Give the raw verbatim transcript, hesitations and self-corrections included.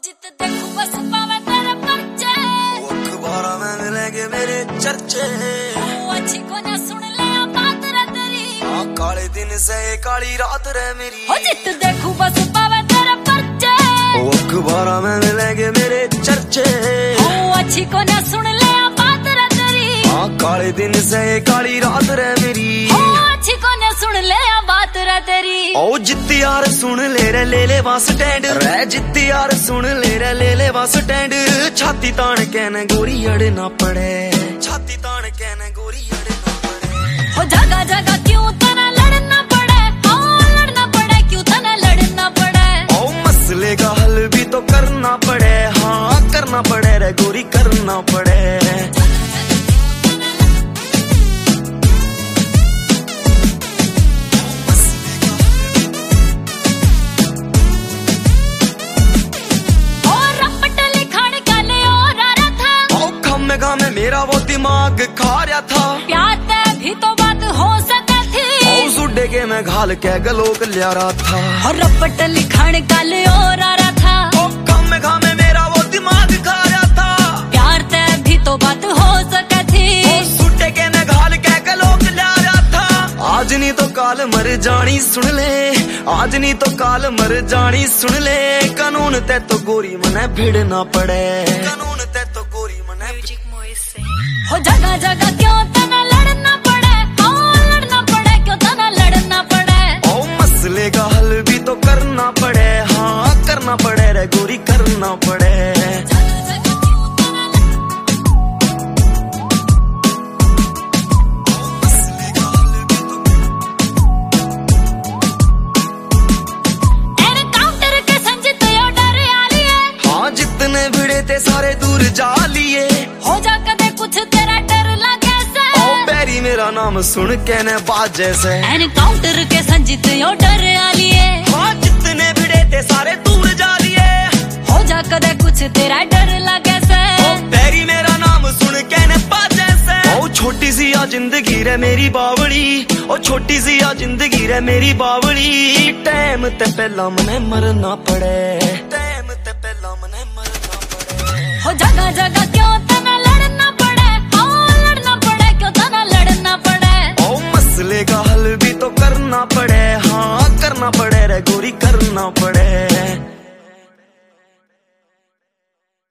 जित देखूं बस पावे तेरे पर्चे, अखबारों में मिलेंगे मेरे चर्चे। अच्छी को ना सुन ले बात रे तेरी, काले दिन से काली रात रे मेरी। हो जित देखूं बस पावे तेरे पर्चे, अखबारों में मिलेंगे मेरे चर्चे। अच्छी को ना सुन ले बात रे तेरी, काले दिन से काली रात रे मेरी। अच्छी को ना सुन ले बात रे तेरी। ओ जित्ती यार सुन ले रे ले ले बस स्टैंड रे, जित्ती यार सुन ले रे ले ले बस स्टैंड। छाती तान के न गोरी अड़ना पड़े, छाती तान के न गोरी अड़ना पड़े। हो जगह जगह क्यों तना लड़ना पड़े, ओ लड़ना पड़े क्यों तना लड़ना पड़े। ओ मसले का हल भी तो करना पड़े, हाँ करना पड़े रे गोरी करना पड़े। में मेरा वो दिमाग खा रहा था, प्यार ते भी तो बात हो सके थी। उस उड्डे के मैं घाल के गलोक लिया रहा था, और रपट लिखण कल और आ रहा था। ओ कम में घा में मेरा वो दिमाग खा रहा था, प्यार ते भी तो बात हो सके थी। उस उड्डे के मैं घाल के गलोक लिया रहा था। आज नहीं तो काल मर जानी सुन ले, आज नहीं तो काल मर जानी सुन ले। कानून ते तो गोरी मने भिड़ना पड़े, कानून ते तो गोरी मने। हो जगह जगह क्यों तना लड़ना पड़े, ओ लड़ना पड़े क्यों तना लड़ना पड़े। ओ मसले का हल भी तो करना पड़े, हाँ करना पड़े रे गोरी करना पड़े। एनकाउंटर के संजित यो डर आ लिए, हाँ जितने भिड़े थे सारे दूर जा लिए। हो जा कदे कुछ तेरा डर लगे से, ओ पैरी मेरा नाम सुन के न बात जैसे। एनकाउंटर के संजित यो डर आ लिए, हाँ जितने भिड़े थे सारे दूर जा लिए। हो जा कदे कुछ तेरा डर लगे से, ओ पैरी मेरा नाम सुन के न बात जैसे। ओ छोटी सी आ जिंदगी रे मेरी बावड़ी, ओ छोटी सी आ जिंदगी रे मेरी बावड़ी। टाइम ते पहला मने मरना पड़े, टाइम ते पहला मने मरना पड़े। हो जगह जगह क्यों